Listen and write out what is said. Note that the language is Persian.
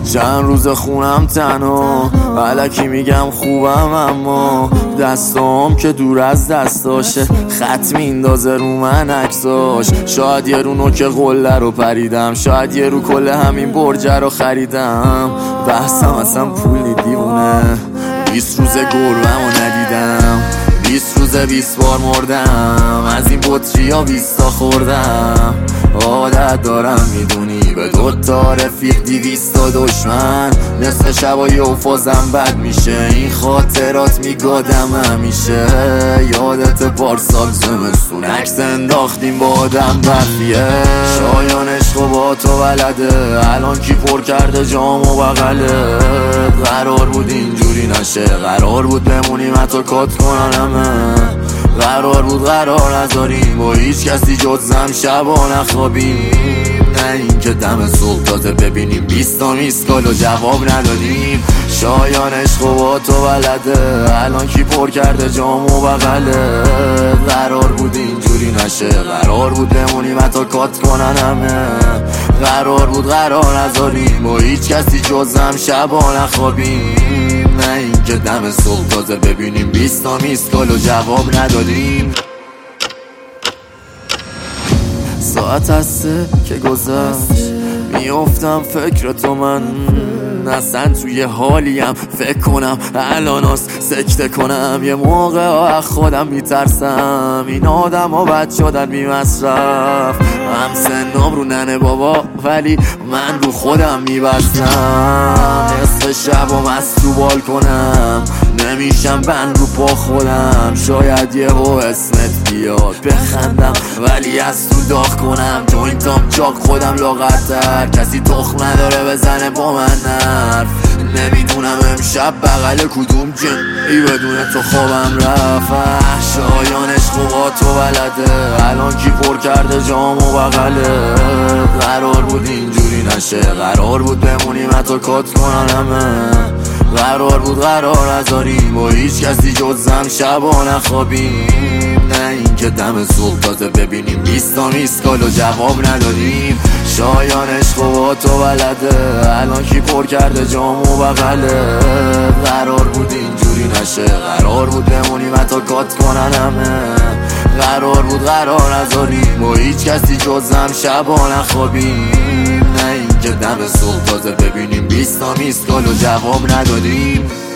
چند روز خونم تنها، الکی میگم خوبم اما دستام که دور از دستاشه، خط میندازه رو من عکساش. شاید یه رو نوک قله رو پریدم، شاید یه رو کل همین برجه رو خریدم. بحثم اصلا پولی دیوونه، 20 روز گربه‌مو ندیدم، 20 روز 20 بار مردم، از این بطری ها 20 تا خوردم. عادت دارم میدونی به 2 تا رفیق 200 تا دشمن، نصف شبایی و فازم بد میشه، این خاطرات میگادم همیشه. یادت پارسال زمستون عکس انداختیم با آدم برفیه، شایان عشق و با تو بلده، الان کی پر کرده جام و بغله. قرار بود اینجوری نشه، قرار بود بمونیم حتی کات کنن همه، قرار بود قرار نذاریم با هیچ کسی جزم شبا نخوابیم. نه این که دم صبح تازه ببینیم 20 تا میسکال و جواب ندادیم. شایان عشق و با تو بلده، الان کی پر کرده جام و بغله. قرار بود اینجوری نشه، قرار بود بمونیم حتی کات کنن همه، قرار بود قرار نذاریم با هیچ کسی جزم شبا نخوابیم. نه این که دم صبح تازه ببینیم 20 تا میسکال و جواب ندادیم. ساعت هسته که گذشت، میافتم فکر تو، من اصلا توی حالیم فکر کنم الاناست سکته کنم. یه موقع خودم میترسم این آدم ها بد شدن بی مصرف، هم سنم رو ننه بابا ولی من رو خودم میبستم. نصف شبم از تو بالکنم، نمیشم بند رو پا خودم، شاید یه اسمت بیاد بخندم ولی از تو داغ کنم. جوینتام چاک خودم لاغرتر، کسی تخم نداره بزنه با من حرف. نمیدونم امشب بغل کدوم جنی بدون تو خوابم رفت. شایان عشق و با تو بلده، الان کی پر کرده جام و بغله. قرار بود اینجوری نشه، قرار بود بمونیم حتی کات کنن همه، قرار بود قرار نذاریم با هیچ کسی جزم شبا نخوابیم. نه این که دم صبح تازه ببینیم 20 تا میسکال و جواب ندادیم. شایان عشق و با تو بلده، الان کی پر کرده جام و بغله. قرار بود اینجوری نشه، قرار بود بمونیم حتی کات کنن همه، قرار بود قرار نذاریم با هیچ کسی جزم شبا نخوابیم. نه این که دم صبح تازه ببینیم 20 تا میسکال و جواب ندادیم.